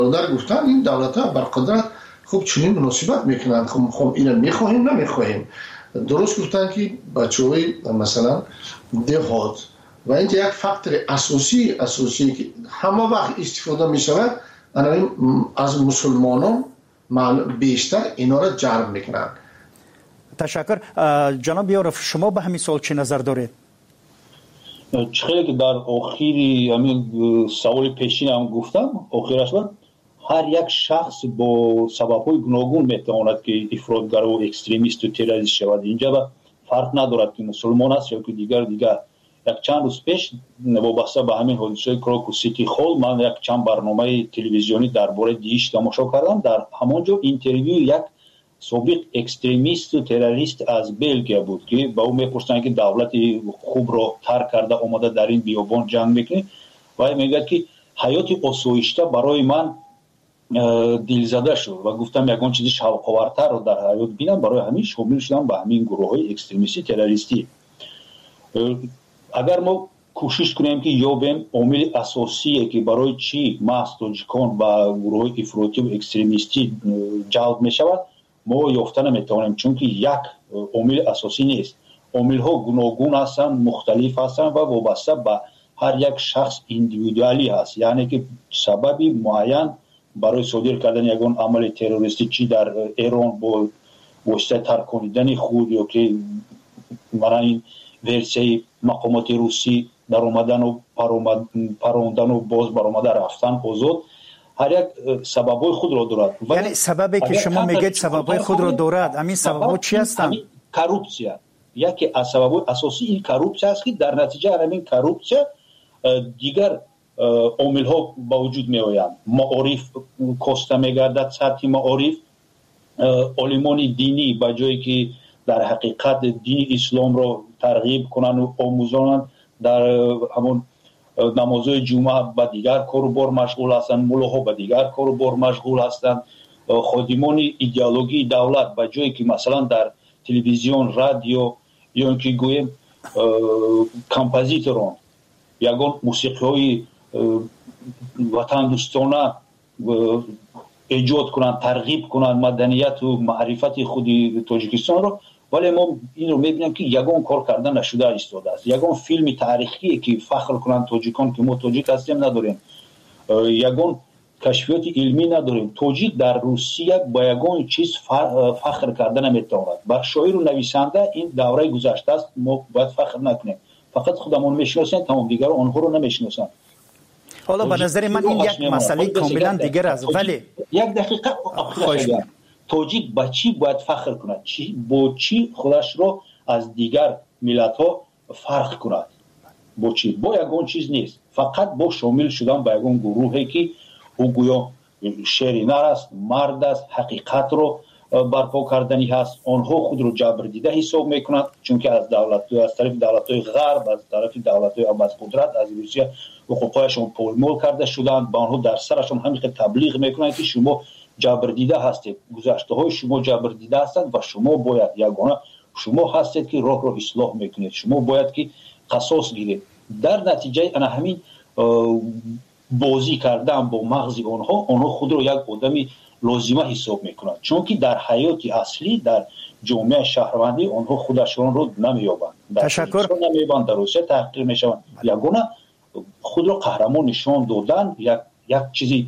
در گفتن این دولت‌ها بر قدرت خوب چنین مناسبت میکنند. خب اینا میخواهیم نمیخواهیم. درست گفتن که بچه‌های مثلا دهات و این یک فاکتور اساسی که همه وقت استفاده میشود از مسلمانان بیشتر اینا را جلب میکنند. تشکر. جناب یارف، شما به همین سوال چه نظر دارید؟ چخیلی که در آخری همین سوال پیشین هم گفتم، آخرش بود هر یک شخص با سبب‌های گوناگون میتواند که افراطگر و اکستریمیست و تروریست شود. اینجا فرق ندارد که مسلمان است یا که دیگر. یک چند روز پیش وابسته به همین حادثه کراکو سیتی هال من یک چند برنامه تلویزیونی درباره دیش تماشا کردم. در همانجا اینترویو یک سابق اکستریمیست و تروریست از بلژیم بود که با او میپرسن که دولت خوب را ترک کرده اومده در این بیابان جنگ میکنه و میگه که حیات آسایشته برای من دلزده شد و گفتم یگان چیزی شوق‌آورتر رو در حیات بینم، برای همین شامل شدم به همین گروه‌های اکستریمیستی تروریستی. اگر ما کوشش کنیم که یابیم عامل اساسی که برای چی محض تاجیکان و گروه‌های افراطی و اکستریمیستی جلب میشود ما یافته نمیتوانیم، چون که یک عامل اساسی نیست. عامل‌ها گوناگون هستند، مختلف هستند و وابسته به هر یک شخص ایندیویدوالی هست. یعنی که سببی معین برای صادر کردن یگان عمل تروریستی چی در ایران با واسطه ترکاندن خود یا که برای این ورسیه مقامات روسی در اومدن و پروندن و باز برآمدن رفتن آزاد هر یک سببای خود را دارد. یعنی سببی که شما میگید سببای خود را دارد، همین سبب‌ها چی هستند؟ کروپسیا. یکی از سببای اساسی این کروپسیا است که در نتیجه همین کروپسیا دیگر عامل ها با وجود می آیند. معارف کاسته می گردد، سطح معارف عالمان دینی با جایی که در حقیقت دین اسلام را ترغیب کنند و آموزانند در همون نمازهای جمعه با دیگر کار و بار مشغول هستند، ملاها با دیگر کار و بار مشغول هستند. خادمان ایدئولوژی دولت با جایی که مثلا در تلویزیون، رادیو یا اینکه گویم کمپوزیتوران یگان موسیقی های وطن دوستانه ایجاد کنند، ترغیب کنند مدنیت و معرفت خود تاجیکستان رو، ولی ما این رو میبینیم که یگان کار کردن نشده ایستاده است. یگان فیلم تاریخی که فخر کنند تاجیکان که ما تاجیک هستیم نداریم، یگان کشفیات علمی نداریم. تاجیک در روسیه با یگان چیز فخر کردن نمیتواند. بر شاعر و نویسنده این دوره گذشته است، ما باید فخر نکنیم. فقط خودمون میشناسیم، تمام دیگر آنها رو نمیشناسن. حالا به نظر من این یک مسئله کاملا دیگر است. ولی یک دقیقه تاجیک با چی باید فخر کند؟ با چی خودش را از دیگر ملت ها فرق کند؟ با چی؟ با یگان چیز نیست، فقط با شامل شدن به یگان گروهی که او گویا شیر نر است، مرد است، حقیقت رو برپا کردنی هست. آنها خود رو جبر دیده حساب میکنند، چون که از طرف دولت‌های غرب، از طرف دولت‌های از قدرت، از روسیه حقوقشون پولمول کرده شدند. با آنها در سرشون همین تبلیغ میکنند که شما جبر دیده هستید، گذشته های شما جبر دیده هستند و شما باید یگانه شما هستید که راه رو اصلاح میکنید، شما باید که قصاص گیرید. در نتیجه انا همین بازی کردن با مغز آنها خود رو یک آدمی لازمه حساب میکنند، چون که در حیات اصلی در جامعه شهروندی آنها خودشون رو نمیابند. تشکر. نمیابند، در روسیه تحقیر میشوند. یگانه خود رو قهرمان نشان دادن، یک چیزی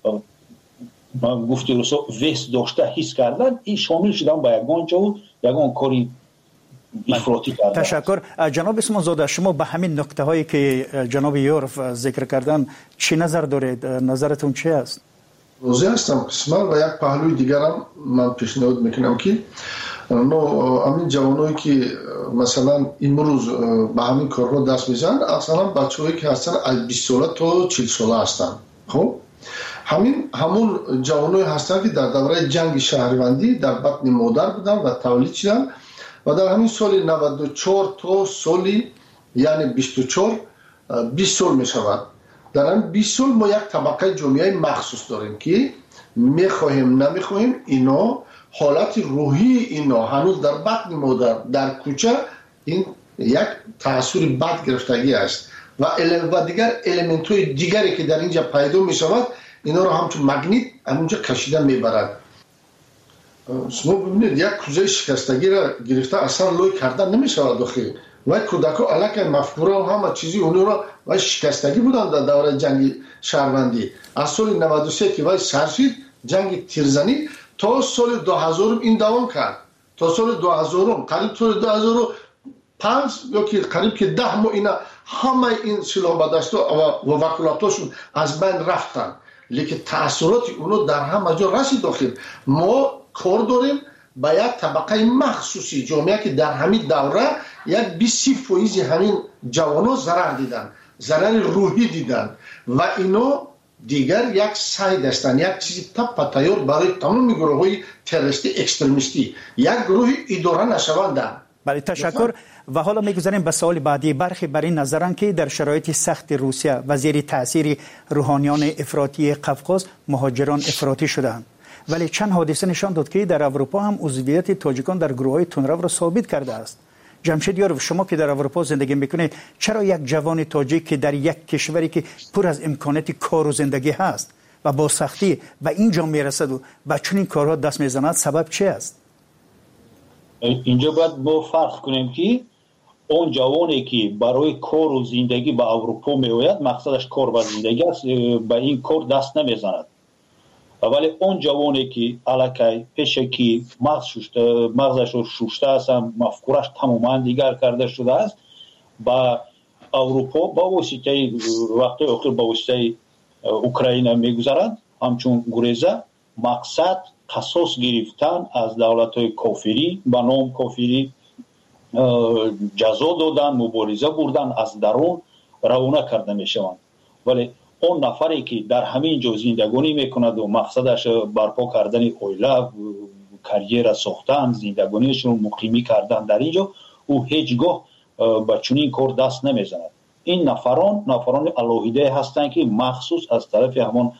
من گفتی روسا وست داشته حس کردن، این شامل شدن با یگان جا و یگان کاری افراطی کردن. تشکر. جناب اسمان زاده، شما به همین نکته هایی که جناب یورف ذکر کردن چی نظر دارید؟ نظرتون چی است؟ روزی هستم قسمت و یک پهلوی دیگر هم من پیشنهاد میکنم که همین جوانایی که مثلا امروز به همین کارها دست میزنن اصلا بچه‌هایی که هستن از 20 ساله تا 40 ساله هستن. خب همون جوانایی هستن که در دوره جنگ شهروندی در بطن مادر بودن و تولید شدن و در همین سال 94 تا سالی یعنی 24 20 سال می شود. در این 20 سال ما یک طبقه جامعه مخصوص داریم که میخواهیم نمیخواهیم اینا حالت روحی اینا هنوز در بطن مادر در کوچه این یک تأثیر بد گرفتگی است و دیگر الیمنت های دیگری که در اینجا پیدا می شود اینا رو همچون مگنیت همونجا کشیده میبرد. شما ببینید یک کوزه شکستگی را گرفته اصلا لوی کردن نمیشود داخل و کودکا الک مفکوره و همه چیزی اونو را و شکستگی بودن در دوره جنگ شهروندی. از سال 93 که وای سرشید جنگ تیرزنی تا سال 2000 این دوام کرد. تا سال 2000 قریب سال 2005 یا که قریب که 10 ماه اینا همه این سلاح بدست و وکالتاشون از بین رفتن. لیکن تأثیرات اونو در همه جا رسید داخل. ما کار داریم با یک طبقه مخصوصی جامعه که در همین دوره یک 20% همین جوانا ضرر دیدن، ضرر روحی دیدن و اینو دیگر یک سعی داشتن یک چیزی تپ تیار برای تمام گروه‌های تروریستی اکستریمیستی یک گروه اداره نشوندن. بله تشکر. و حالا میگذاریم به سوال بعدی. برخی بر این نظرن که در شرایط سخت روسیه و زیر تاثیر روحانیان افراطی قفقاز مهاجران افراطی شدند، ولی چند حادثه نشان داد که در اروپا هم عضویت تاجیکان در گروه‌های تندرو را ثابت کرده است. جمشید یاروف، شما که در اروپا زندگی میکنید، چرا یک جوان تاجیک که در یک کشوری که پر از امکانات کار و زندگی هست و با سختی و اینجا میرسد و به چنین کارها دست میزند، سبب چه است؟ اینجا باید با فرق کنیم که اون جوانی که برای کار و زندگی به اروپا میآید مقصدش کار و زندگی است، به این کار دست نمیزند. ولی اون جوانی که الکی پیشکی مغزش رو شوشته است، مفکورش تماما دیگر کرده شده است، با اروپا با واسطه وقتی آخر با واسطه اوکراین میگذرند، همچون گریزه مقصد قصاص گرفتن از دولت‌های کافری با نام کافری جزا دادن، مبارزه بردن، از درون روانه کرده میشوند. ولی اون نفری که در همین جا زندگانی میکند و مقصدش برپا کردن عائله، کریر ساختن، زندگانیشون مقیمی کردن در اینجا، او هیچگاه به چنین کار دست نمیزند. این نفران الهیده هستند که مخصوص از طرف همون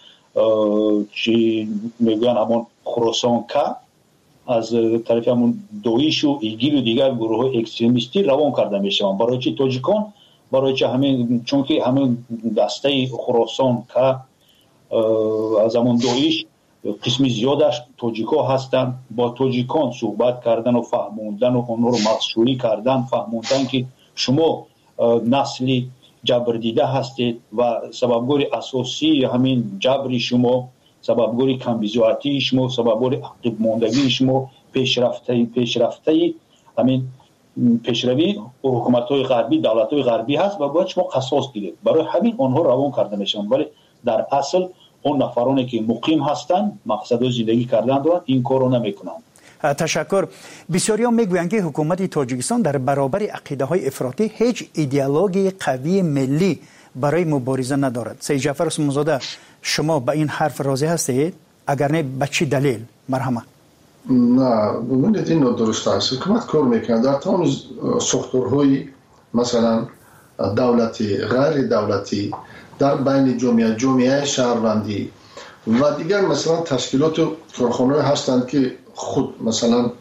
چی میگن همون خراسان که از طرف همون دویش و ایگیل و دیگر گروه اکستریمیستی روان کرده میشوند. برای چی تاجیکان؟ برای چه همین، چون که همین دسته خراسان که از همون دویش قسمی زیادش تاجیکا هستند، با تاجیکان صحبت کردن و فهموندن و اونها رو مخشوری کردن، فهموندن که شما نسلی جبر دیده هستید و سببگوری اساسی همین جبری شما، سببگوری کمبیزواتی شما، سببگوری عقب ماندگی شما، پیشرفته همین پیشروی حکومت‌های غربی، دولت‌های غربی هست و باید شما قصاص گیرید. برای همین آنها روان کرده میشن، ولی در اصل اون نفرانی که مقیم هستند، مقصد زندگی کردن دارند، این کارو نمیکنند. تشکر. بسیاری‌ها میگویند که حکومت تاجیکستان در برابر عقیده‌های افراطی هیچ ایدئولوژی قوی ملی برای مبارزه ندارد. سید جعفر عثمانزاده، شما به این حرف راضی هستید؟ اگر نه به چه دلیل؟ مرحمت. نه، ببینید این درست است. حکومت کار میکنه در تمام ساختارهای مثلا دولتی، غیر دولتی، در بین جامعه شهروندی و دیگر مثلا تشکیلات و کارخانه‌ای هستند که خود مثلا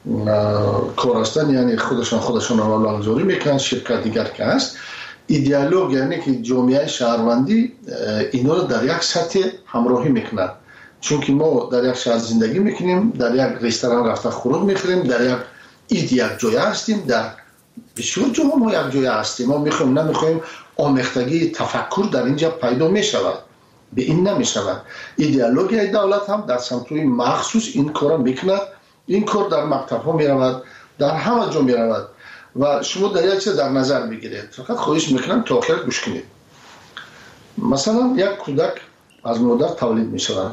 کار هستند، یعنی خودشان رو لانزوری میکنن، شرکت دیگر که هست. ایدئولوژی یعنی که جامعه شهروندی اینا رو در یک سطح همراهی میکنند. چون که ما در یک شهر زندگی میکنیم، در یک رستوران رفته خوراک میخوریم، در یک جای هستیم، در بسیار جاها ما یک جای هستیم. ما میخوایم نمیخوایم آمیختگی تفکر در اینجا پیدا میشود، به این نمیشود. ایدئولوژی دولت هم در سمت‌های مخصوص این کارا میکند. این کار در مکتب ها میرود، در همه جا میرود و شما در یک چیز در نظر بگیرید. فقط خواهش میکنم تا آخر گوش کنید. مثلا یک کودک از مادر تولید میشود،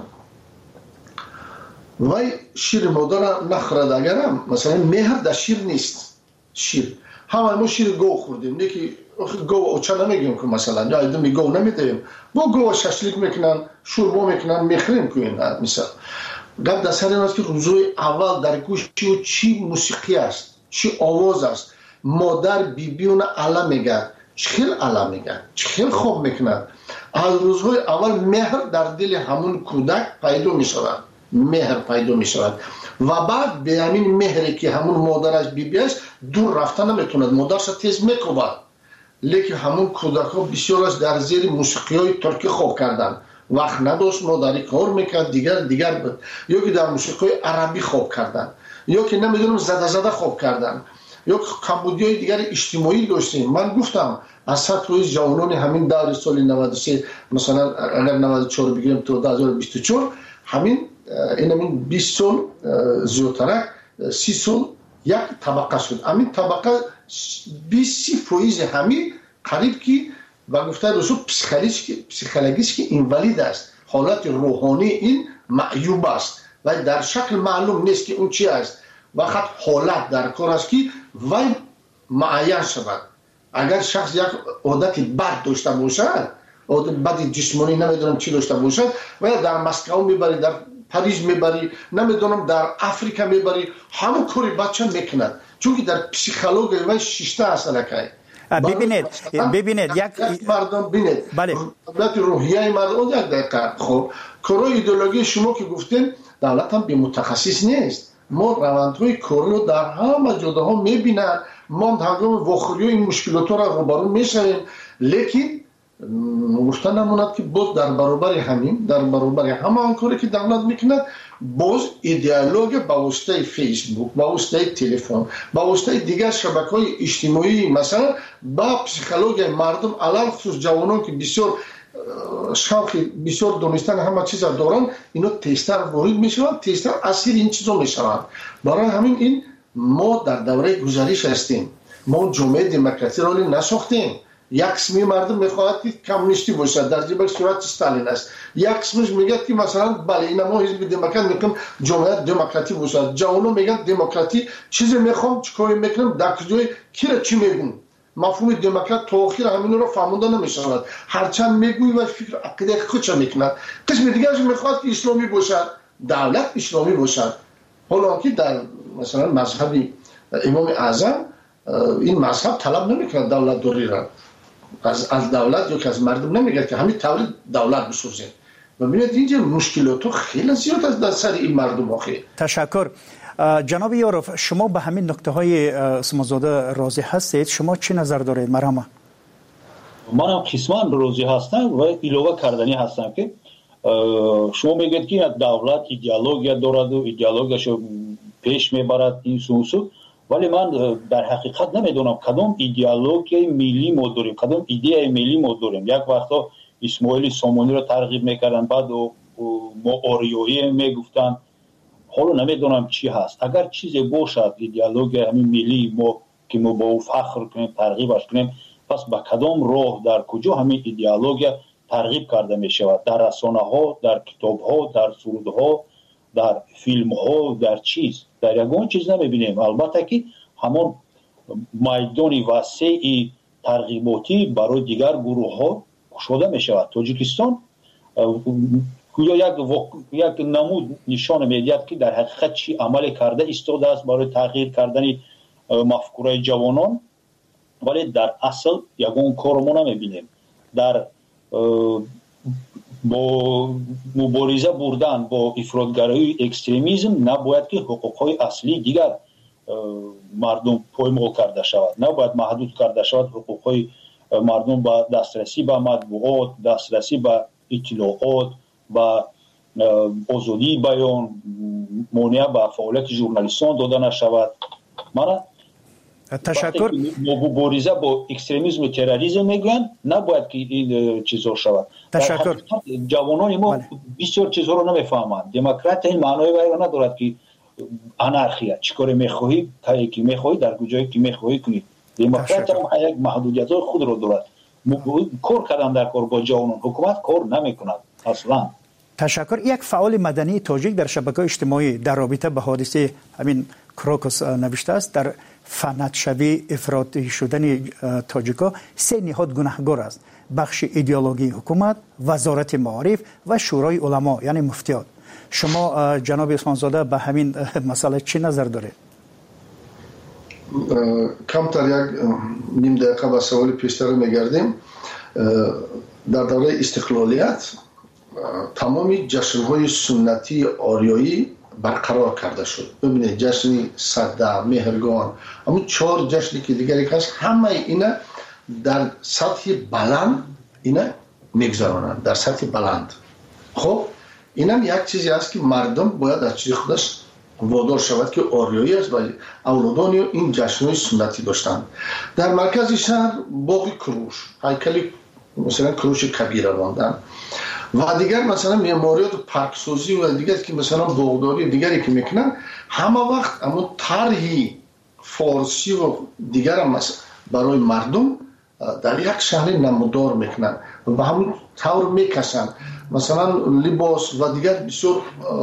وای شیر مادر نخورد، اگرم مثلا مهر در شیر نیست. شیر همه ما شیر گو خوردیم، یکی گو اوچه نمیگیم که مثلا یا ایدمی گو نمیدیم، با گو ششلیک میکنن، شوربا میکنن، میخریم که این مثلا گفت در سر این است که روزوی اول در گوش چی موسیقی است، چی آواز است. مادر بیبیون علا میگه، چخیل علا میگه، چخیل خوب میکنن. از روزهای اول مهر در دل همون کودک پیدا میشود، مهر پیدا میشود و بعد به همین مهری که همون مادرش بیبی است دور رفتن نمیتوند، مادرش تیز میکوبد. لیکن همون کودک ها بسیارش در زیر موسیقی های ترکی خوب کردن، وقت نداشت مادری کار میکرد دیگر بود، یا که در موسیقی عربی خواب کردن، یا که نمیدونم زده خواب کردن، یا کمبودیای دیگر اجتماعی داشتیم. من گفتم از سطح جوانان همین دور سال 93 مثلا اگر 94 بگیریم تا 2024 همین 20 سال زیادتر 30 سال یک طبقه شد. همین طبقه 20% همین قریب که و گفته رسول پسیکولوژیش که اینوالید است، حالت روحانی این معیوب است و در شکل معلوم نیست که اون چی است. وقت حالت در کار است که وی معین شود. اگر شخص یک عادت بد داشته باشد، عادت بد جسمانی نمیدونم چی داشته باشد، و در مسکو میبری، در پاریس میبری، نمیدونم در افریقا میبری، همون کاری بچه میکند، چون که در پسیکولوژی وی شیشته اصلا که ببینید یک مردم ببینید دولت روحیه مردم یک دقیقه. خب کارای ایدئولوژی شما که گفتین دولت هم به متخصص نیست. ما روندهای کاری رو در همه جاها میبینن، ما هنگام واخوری این مشکلات را روبرو میشویم، لیکن گفتن نموند که باز در برابر همه آن کاری که دولت میکند باز ایدئولوژی با واسطه فیسبوک، با واسطه تلفن، با واسطه دیگر شبکه‌های اجتماعی مثلا با پسیکولوژی مردم علل خصوص جوانان که بسیار شوق بسیار دونستن همه چیز دارن، اینا تیستر وارد میشوند، تیستر اسیر این چیزا میشوند. برای همین این ما در دوره گذشته هستیم، ما جامعه دموکراسی را نساختیم. یک قسمی مردم میخواهد که کمونیستی باشد، در جبه صورت استالین است. یک قسمش میگه که مثلا بله این ما حزب دموکرات میگم جامعه دموکراتی باشد. جوانان میگن دموکراتی چیزی میخوام چیکار میکنم، در کجای کی را چی میگن. مفهوم دموکرات تا آخر همین رو فهمونده نمیشود. هرچند میگوی و فکر عقیده خودش میکند. قسم دیگرش میخواد که اسلامی باشد، دولت اسلامی باشد. حالا که در مثلا مذهب امام اعظم این مذهب طلب نمیکنه دولت دوری را از دولت یا که از مردم نمیگه که همین تولید دولت بسازید. ببینید اینجا مشکلات خیلی زیاد است در سر این مردم آخه. تشکر. جناب یاروف، شما به همین نکته های اسمازاده راضی هستید؟ شما چی نظر دارید؟ مرحبا. من هم قسمان راضی هستم و علاوه کردنی هستم که شما میگید که دولت ایدئولوژی دارد و ایدئولوژیشو پیش میبرد این سوسو، ولی من در حقیقت نمیدونم کدام ایدئولوژی ملی ما داریم، کدام ایده ملی ما داریم. یک وقتا اسماعیل سامانی رو ترغیب میکردن، بعد ما آریایی میگفتن، حالا نمیدونم چی هست. اگر چیزی باشد ایدئولوژی همین ملی ما که ما با او فخر کنیم، ترغیبش کنیم، پس با کدام راه در کجا همین ایدئولوژی ترغیب کرده می شود؟ در رسانه ها، در کتاب ها، در سرود ها، در فیلم ها، در چیز، در یگان چیز نمیبینیم. البته که همون میدان وسیع ترغیباتی برای دیگر گروه ها گشوده می شود. تاجیکستان یک نمود نشان میدهد که در حقیقت چی عمل کرده ایستاده است برای تغییر کردن مفکوره جوانان، ولی در اصل یگان کار ما نمیبینیم. در با مبارزه بردن با افراطگرایی اکستریمیسم نباید که حقوقهای اصلی دیگر مردم پایمال کرده شود، نباید محدود کرده شود حقوقهای مردم با دسترسی به مطبوعات، دسترسی به اطلاعات، با آزادی بیان، مانع به فعالیت ژورنالیستان داده نشود. من تشکر. مبارزه با اکستریمیسم و تروریسم میگن نباید که این چیزا شود. تشکر. جوانان ما بسیار چیزها رو نمیفهمند. دموکرات این معنای وای ندارد که انارخیا چیکار میخواهی کاری که میخواهی در کجایی که میخواهی کنی. دموکرات هم یک محدودیت‌های خود رو دارد. کار کردن در کار با جوانان، حکومت کار نمیکند اصلا. تشکر. یک فعال مدنی تاجیک در شبکه‌های اجتماعی در رابطه با حادثه همین کروکوس نوشته است در فنت شوی افراطی شدن تاجیکا 3 نهاد گناهگار است: بخش ایدئولوژی حکومت، وزارت معارف و شورای علما یعنی مفتیان. شما جناب اسمانزاده به همین مسئله چی نظر دارید؟ کمتر یک نیم دقیقه به سوال پیشتر میگردیم. در دوره استقلالیت تمامی جشن‌های سنتی آریایی برقرار کرده شد. ببینید جشن صده، مهرگان، اما 4 جشنی که دیگری هست، همه اینا در سطح بلند اینا میگذرانند، در سطح بلند. خب اینم یک چیزی است که مردم باید از چیز خودش وادار شود که آریایی است و اولادان این جشن‌های سنتی داشتند. در مرکز شهر باغ کروش، هیکل مثلا کروش کبیر ماندن و دیگر مثلا معماریات و پارکسازی و دیگر که مثلا باغداری دیگری که میکنن، همه وقت اما طرحی فارسی و دیگر هم برای مردم در یک شهر نمودار میکنن و همون طور میکشن. مثلا لباس و دیگر بسیار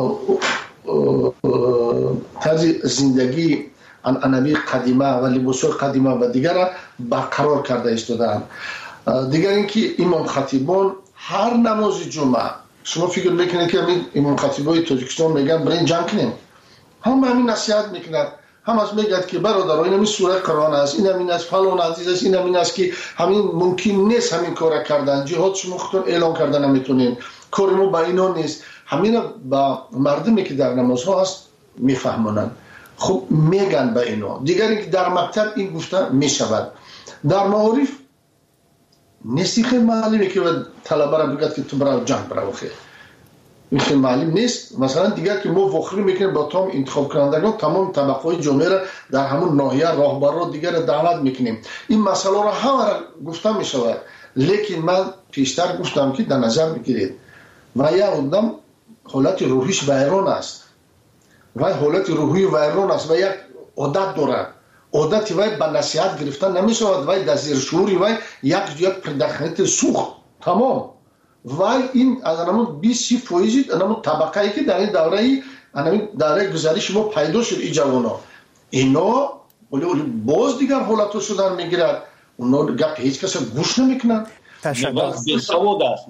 طرز زندگی عنعنوی قدیمه و لباس‌های قدیمه و دیگر برقرار کرده ایستادند. دیگر اینکه امام خطیبان هر نماز جمعه، شما فکر میکنید که امام خطیبای تاجیکستان میگن برای جمع کنیم، هم همین نصیحت میکنند، هم از میگد که برادران این سوره قرآن است، این همین است، فلان عزیز است، این همین است که همین ممکن نیست همین کار کردن، جهاد شما خودتون اعلان کردن نمیتونین، کار ما با اینا نیست. همین با مردمی که در نمازها هست میفهمونن، خب میگن به اینا. دیگر اینکه در مکتب این گفته میشود، در معارف نیستی خیلی معلومه که طلبه را بگد که تو برای جنگ برای خیلی این خیلی معلوم نیست. مثلا دیگر که ما وخری میکنیم با تمام انتخاب کنندگان، تمام طبقه های جامعه را در همون ناحیه راهبر را دیگر دعوت میکنیم. این مسئله را همه را گفته میشود، لیکن من پیشتر گفتم که در نظر میگیرید و یک آدم حالت روحیش ویران است و حالت روحی ویران است و یک عادت دارد، عادت وای به نصیحت گرفتن نمیشود، وای در زیر شعوری وای یک پرداخت سوخت تمام وای این از انمون 20% انمون طبقه‌ای که در این دوره گذشته ما پیدا شد این جوانا اینا ولی باز دیگر حالتو شدن میگیرد، اونا گپ هیچ کس گوش نمیکنن. بیسواد است،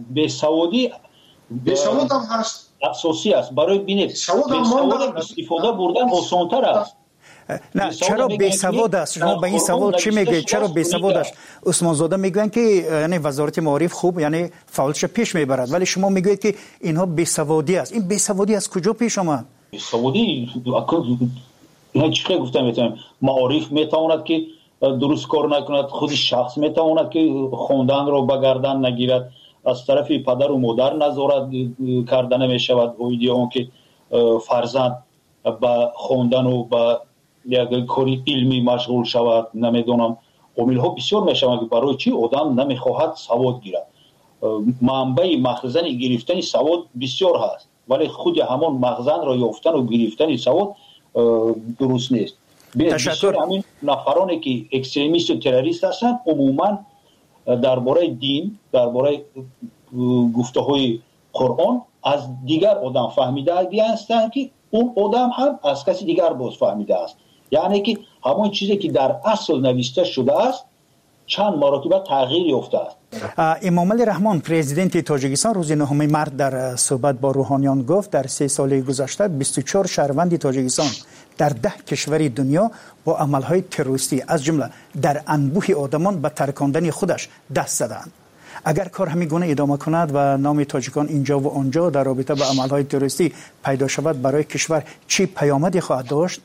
بیسواد هم هست، اساسی است برای بینید بیسواد استفاده بردن آسان‌تر است. نه چرا بیسواد است؟ شما به این سوال چی میگید؟ چرا بیسواد است؟ عثمان زاده میگن که یعنی وزارت معارف خوب یعنی فعالش پیش میبرد، ولی شما میگید که اینها بیسوادی است. این بیسوادی از کجا پیش آمد؟ بیسوادی اینا چی گفتم، معارف میتواند که درست کار نکند، خود شخص میتواند که خوندن رو به گردن نگیرد، از طرف پدر و مادر نظارت کردن میشود، اون که فرزند با خوندن و با یک کاری علمی مشغول شود. نمیدونم عامل ها بسیار میشوند که برای چی آدم نمیخواهد سواد گیرد. منبع مخزن گرفتن سواد بسیار هست، ولی خود همان مخزن را یافتن و گرفتن سواد درست نیست. بسیار همین نفرانی که اکستریمیست و تروریست هستند عموما درباره دین، درباره گفته های قرآن از دیگر آدم فهمیده هستند که اون آدم هم از کسی دیگر باز فهمیده است. یعنی که همون چیزی که در اصل نوشته شده است چند مرتبه تغییر یافته است. امام علی رحمان پرزیدنت تاجیکستان روز 9 مارس در صحبت با روحانیان گفت در 3 سال گذشته 24 شهروند تاجیکستان در 10 کشور دنیا با عملهای تروریستی از جمله در انبوه آدمان به ترکاندن خودش دست زدند. اگر کار همین گونه ادامه کند و نام تاجیکان اینجا و آنجا در رابطه با عملهای تروریستی پیدا شود، برای کشور چی پیامدی خواهد داشت؟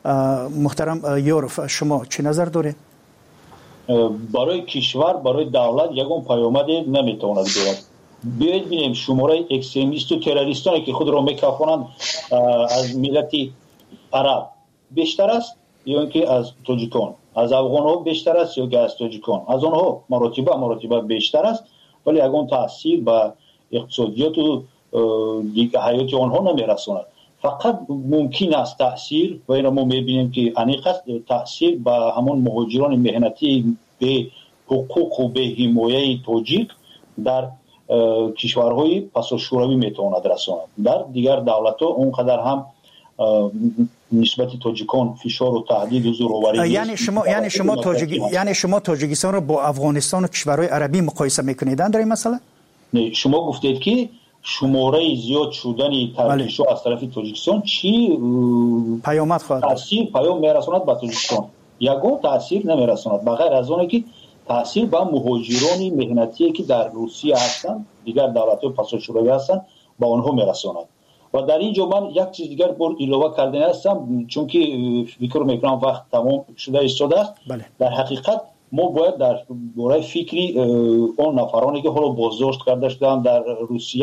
محترم یورف شما چی نظر دارید؟ برای کشور، برای دولت یگان پیامدی نمیتواند بیاید. بیایید ببینیم شماره اکستریمیست و تروریستانی که خود را میکافانند از ملت عرب بیشتر است یا اینکه از تاجیکان، از افغان‌ها بیشتر است یا که از تاجیکان؟ از آنها مراتب بیشتر است، ولی یگان تاثیر به اقتصادیات و حیات آنها نمیرساند. فقط ممکن است تاثیر و این ما میبینیم که انیق است تاثیر به همون مهاجران مهنتی به حقوق و به حمایت تاجیک در کشورهای پساشوروی میتواند رساند. در دیگر دولت‌ها اونقدر هم نسبت تاجیکان فشار و تهدید و زورآوری یعنی شما تاجیکستان رو با افغانستان و کشورهای عربی مقایسه میکنید در این مسئله؟ نه، شما گفتید که شماره زیاد شدن ترکیش از طرف تاجیکستان چی پیامد خواهد تاثیر پیام میرساند به تاجیکستان؟ یگان تاثیر نمیرساند بغیر از اونه که تاثیر به مهاجران مهنتی که در روسیه هستند، دیگر دولت‌های پساشوروی هستند، با آنها میرساند. و در اینجا من یک چیز دیگر بار علاوه کردن هستم، چون که فکر میکنم وقت تمام شده است. در حقیقت ما باید در باره فکری اون نفرانی که حالا بازداشت کرده شدن در روسیه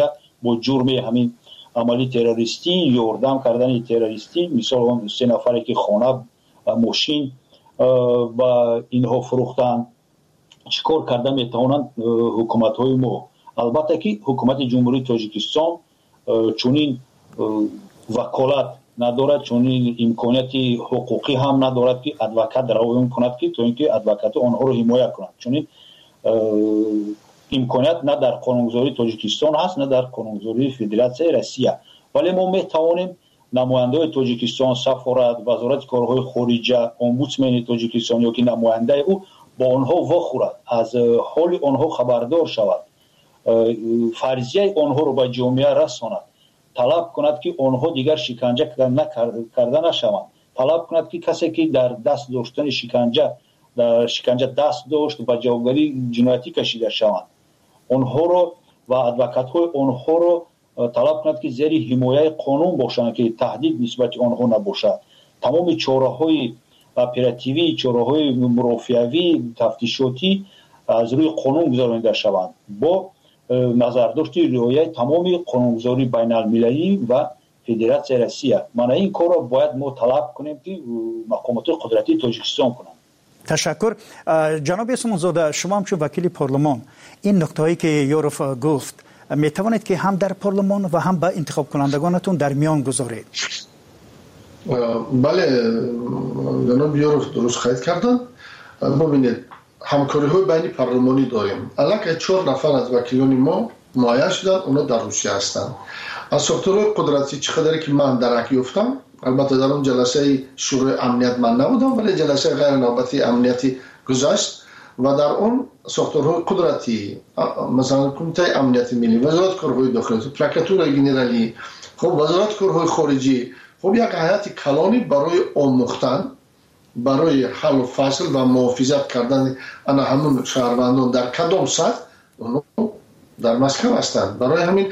با جرم همین عملی تروریستی، یاردم کردن تروریستی، مثال اون 3 نفری که خانه و ماشین و اینها فروختن، چیکار کرده میتوانند حکومت های ما. البته که حکومت جمهوری تاجیکستان چونین وکالت ندارد، چونین امکانیت حقوقی هم ندارد که ادوکات روایت کند که تا اینکه ادوکات آنها رو حمایت کند. چونین امکانیت نه در قانونگذاری تاجیکستان هست نه در قانونگذاری فدراسیون روسیه. ولی ما میتوانیم نماینده تاجیکستان، سفارت، وزارت کارهای خارجه، امبودسمن تاجیکستان یا که نماینده او با آنها واخورد، از حال آنها خبردار شود، فرضیه آنها رو به جامعه رساند، طلب کند که آنها دیگر شکنجه کرده نشوند، طلب کند که کسی که در دست داشتن شکنجه دست داشت و جوابگری جنایتی کشیده شوند، آنها رو و ادوکات های آنها رو طلب کند که زیر حمایت قانون باشند که تهدید نسبت آنها نباشد. تمام چاره‌های اپراتیوی، چاره‌های مرافعوی، تفتیشاتی از روی قانون گذرانده شوند با نظرداشت رعایت تمام قانونگذاری بین المللی و فدراسیون روسیه. من این کار را باید ما طلب کنیم که مقامات قدرتی تاجیکستان کنند. تشکر. جناب اسمانزاده، شما هم چون وکیل پارلمان این نکته‌ای که یوروف گفت می توانید که هم در پارلمان و هم با انتخاب کنندگانتون در میان گذارید؟ بله جناب یوروف درست خواهید کردن. ببینید همکاری های بین پارلمانی داریم. الان 4 نفر از وکیلان ما معین شدن، اونا در روسیه هستند. از ساختارهای قدرتی چقدری که من درک یافتم، البته در اون جلسه شورای امنیت من نبودم ولی جلسه غیر نوبتی امنیتی گذشت و در اون ساختارهای قدرتی مثلا کمیته امنیت ملی، وزارت کارهای داخلی، پروکراتور گنرالی، خب وزارت کارهای خارجی، خب یک هیئت کلانی برای آموختن، برای حل و فصل و محافظت کردن انا همون شهروندان در کدام سطح اونو در مسکو هستند. برای همین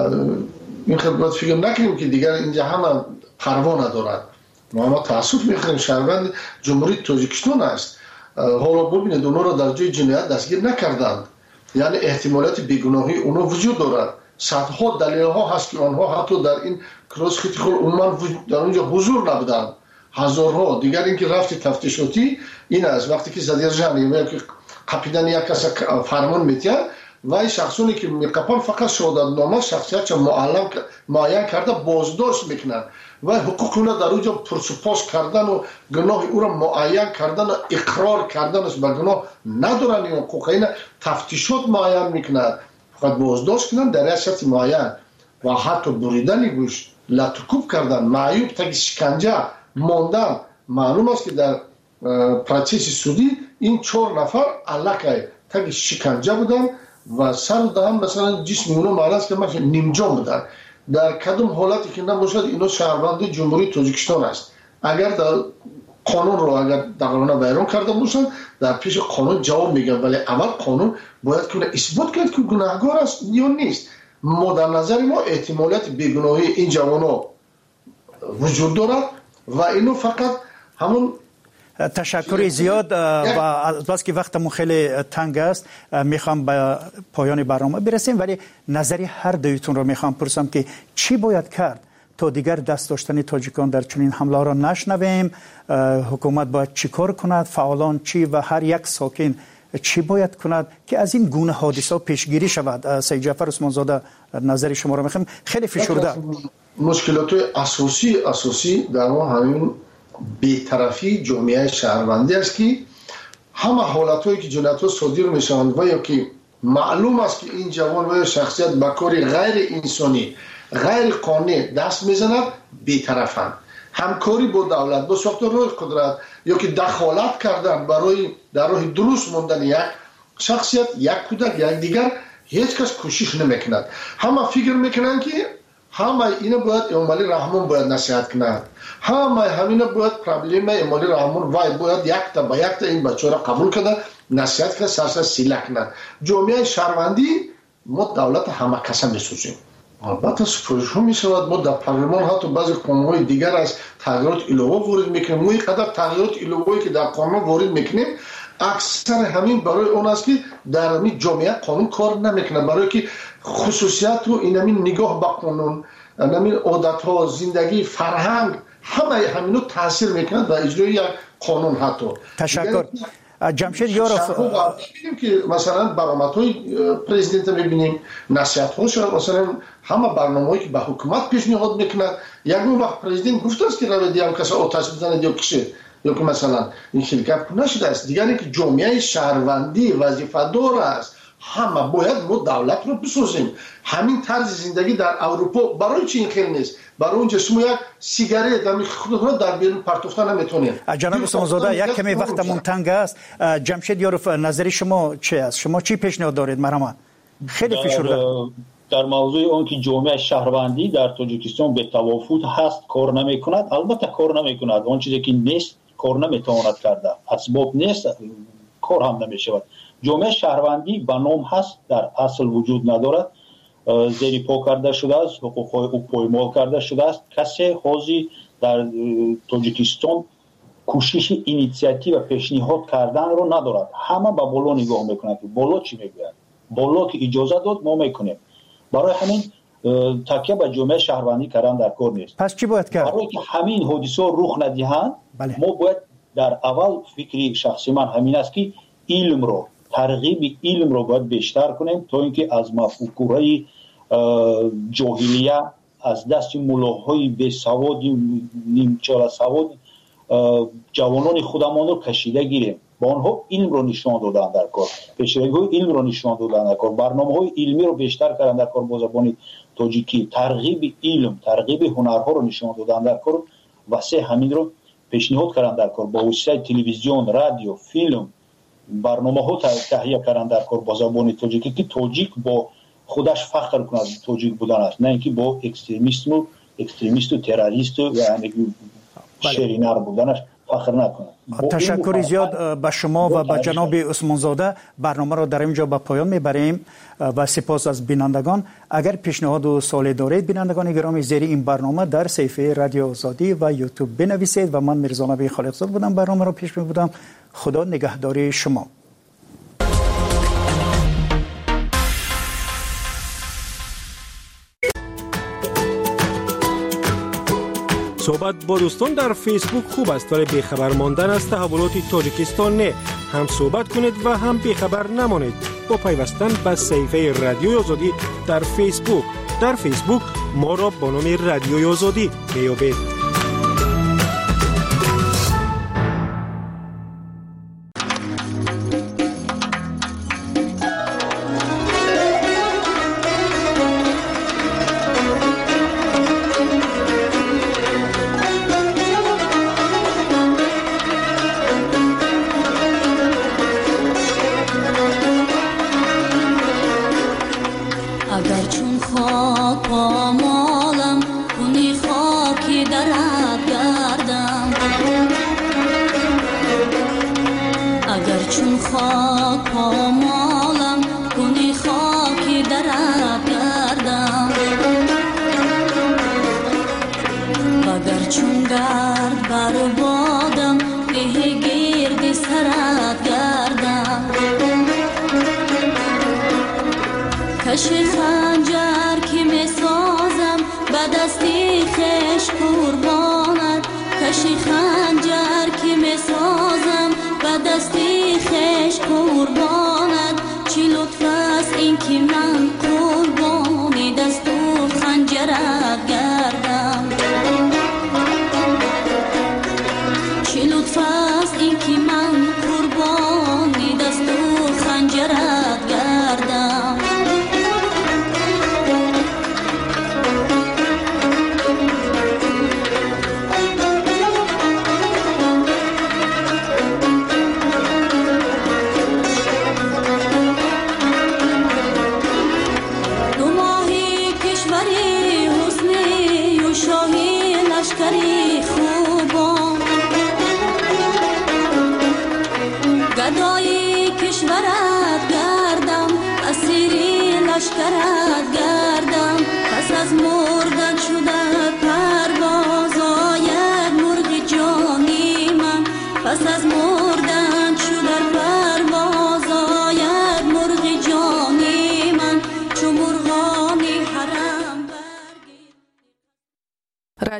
این خدمت فکر نکنیم که دیگر اینجا همه پروا ندارد. ما تاسف میخوریم شهروند جمهوری تاجیکستان است. حالا ببینید اونا را در جای جنایت دستگیر نکردند، یعنی احتمالات بیگناهی اونا وجود دارد. صدها دلیل ها هست که آنها حتی در این کراس خیلی خود عموما در اونجا حضور نبودند. هزارها دیگر اینکه رفتی تفتیشاتی این است وقتی که صدر جمعی یا که قپیدن یک کس فرمان میتین و این شخصونی که میقپن فقط شهادت نامه شخصیت معین کرده بازداشت میکنن و حقوق اونا در اونجا پرسپاس کردن و گناه او را معین کردن و اقرار کردن است به گناه ندارن. این حقوق اینا تفتیشات معین میکنن، فقط بازداشت کنن در ریاست معین و حتی بریدن گوش، لطکوب کردن، معیوب تا شکنجه ماندن. معلوم است که در پروسس سودی این 4 نفر علاقه تا شکنجه بودن و سر دهم مثلا جسم اونو معلوم که مثلا نیمجان بودن. در کدام حالتی که نباشد اینا شهروند جمهوری تاجیکستان است. اگر در قانون رو اگر دقیقاً بیان کرده باشند در پیش قانون جواب میگن، ولی اول قانون باید کنه اثبات کنه که گناهکار است یا نیست. ما در نظر ما احتمالات بیگناهی این جوانا وجود دارد و اینو فقط همون. تشکر زیاد و از که وقتمون خیلی تنگ است میخوام به پایان برنامه برسیم، ولی نظری هر دویتون رو میخوام پرسم که چی باید کرد تا دیگر دست داشتن تاجیکان در چنین حمله را نشنویم؟ حکومت باید چی کار کند؟ فعالان چی و هر یک ساکن چی باید کند که از این گونه حادثه پیشگیری شود؟ سید جعفر عثمانزاده نظر شما رو میخوام. خیلی فشرده مشکلات اساسی در همین بی‌طرفی جامعه شهروندی است که همه حالت‌هایی که جنایت‌ها صادر می‌شوند و یا که معلوم است که این جوان و شخصیت به کاری غیر انسانی غیر قانونی دست می‌زند بی‌طرفند. همکاری با دولت با ساختارهای قدرت یا که دخالت کردن برای در راه درست ماندن یک شخصیت، یک کودک، یک دیگر، هیچ کس کوشش نمی‌کند. همه فکر می‌کنند که همه اینا باید امالی رحمان باید نصیحت کنند، همینا باید پرابلم امالی رحمان وای باید یک تا این بچه را قبول کنند، نصیحت کنند، سرسر سیله کنند. جامعه شهروندی ما دولت همه کسا میسوزیم. البته سپرش ها میشود. ما در پارلمان حتی بعضی قانون‌های دیگر از تغییرات علاوه وارد میکنیم. ما اینقدر تغییرات علاوه‌ای که در قانون وارد میکنیم اکثر همین برای اون است که در همین جامعه قانون کار نمیکنه، برای که خصوصیت و اینمین نگاه به قانون، اینمین عادت ها، زندگی، فرهنگ، همینو تاثیر میکنه در اجرای یک قانون. حتی تشکر. جمشید یاروف، ببینیم که مثلا برآمدهای پرزیدنت میبینیم، نصیحت‌هاش، مثلا همه برنامه‌ای که به حکومت پیشنهاد میکنه. یک وقت پرزیدنت گفته است که روی هم کسی آتش بزنه یا کشه، یا که مثلا این شرکت نشده است. دیگه که جامعه شهروندی وظیفه‌دار است، همه باید ما دولت رو بسازیم. همین طرز زندگی در اروپا برای چی این خیلی نیست؟ برای اونجا شما یک سیگارت هم خودتون در بیرون پرتوفتن نمیتونید. جناب عثمانزاده، یک کمی وقتمون تنگ است. جمشید یاروف، نظر شما چی است؟ شما چی پیشنهاد دارید؟ مرحبا. خیلی فشرده در موضوع اون که جامعه شهروندی در تاجیکستان به توافق هست کار نمیکند. البته کار نمیکند، اون چیزی که نیست کار نمیتواند کرده، اسباب نیست کار هم نمیشود. جامعه شهروندی به نام هست، در اصل وجود ندارد، زیر پا کرده شده است، حقوق او پایمال کرده شده است. کسی حاضر در تاجیکستان کوشش اینیشیاتیو و پیشنهاد کردن رو ندارد. همه به بالا نگاه میکنند. بالا چی میگوید؟ بالا که اجازه داد ما میکنیم. برای همین تکیه به جامعه شهروندی کردن در کار نیست. پس چی باید کرد؟ برای که همین حادثه رخ ندهند، ما باید در اول فکری شخصی من همین است که علم رو، ترغیب علم رو باید بیشتر کنیم تا اینکه از مفکوره جاهلیه، از دست ملاهای بی سواد، نیمچاره سواد جوانان خودمان رو کشیده گیریم. با آنها علم رو نشان دادن در کار، پیشروی علم رو نشان دادن در کار، برنامه‌های علمی رو بیشتر کردن در کار با زبان تاجیکی، ترغیب علم، ترغیب هنرها رو نشان دادن در کار. واسه همین رو پیشنهاد کردن در کار، با وسیله تلویزیون، رادیو، فیلم، برنامه‌ها تهیه کردن در کار با زبان تاجیکی که تاجیک با خودش فخر کنه تاجیک بودن است، نه اینکه با اکستریمیست و تروریست و یعنی شرینر بودنش فخر نکنه. تشکر زیاد به شما و به جناب عثمانزاده. برنامه را در اینجا به پایان میبریم و سپاس از بینندگان. اگر پیشنهاد و سوالی دارید بینندگان گرامی، زیر این برنامه در صفحه رادیو آزادی و یوتیوب بنویسید. و من میرزا نبی خالقزاد بودم، برنامه را پیش میبردم. خدا نگهداری شما. صحبت با دوستان در فیسبوک خوب است، ولی بیخبر ماندن از تحولات تاجیکستان نه. هم صحبت کنید و هم بیخبر نمانید با پیوستن به صفحه رادیوی آزادی در فیسبوک. در فیسبوک ما را با نام رادیوی آزادی میابید. کشی خنجر که می سازم به دستی خش قربانت، کشی خنجر که می سازم به دستی خش قربانت. چی لطف است این که من قربانی دست و خنجرت گردم، چی لطف است این که من قربانی دست و خنجرت گردم. خوبان گدای